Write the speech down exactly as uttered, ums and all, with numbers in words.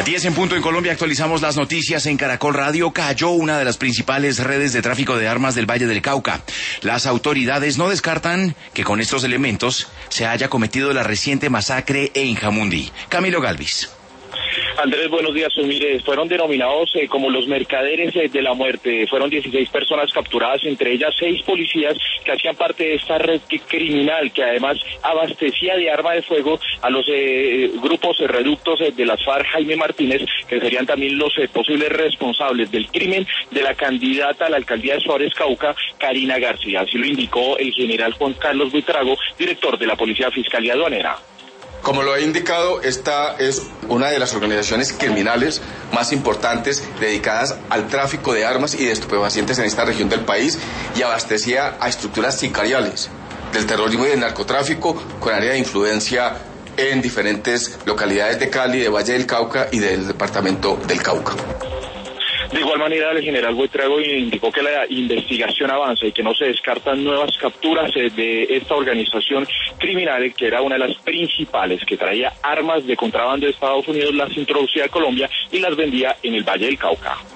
diez en punto en Colombia, actualizamos las noticias en Caracol Radio. Cayó una de las principales redes de tráfico de armas del Valle del Cauca. Las autoridades no descartan que con estos elementos se haya cometido la reciente masacre en Jamundí. Camilo Galvis. Andrés, buenos días. Mire, fueron denominados eh, como los mercaderes eh, de la muerte. Fueron dieciséis personas capturadas, entre ellas seis policías que hacían parte de esta red criminal que además abastecía de arma de fuego a los eh, grupos eh, reductos eh, de las FARC, Jaime Martínez, que serían también los eh, posibles responsables del crimen de la candidata a la alcaldía de Suárez, Cauca, Karina García. Así lo indicó el general Juan Carlos Buitrago, director de la Policía Fiscal y Aduanera. Como lo he indicado, esta es una de las organizaciones criminales más importantes dedicadas al tráfico de armas y de estupefacientes en esta región del país y abastecía a estructuras sicariales del terrorismo y del narcotráfico con área de influencia en diferentes localidades de Cali, de Valle del Cauca y del departamento del Cauca. De igual manera, el general Buitrago indicó que la investigación avanza y que no se descartan nuevas capturas de esta organización criminal, que era una de las principales, que traía armas de contrabando de Estados Unidos, las introducía a Colombia y las vendía en el Valle del Cauca.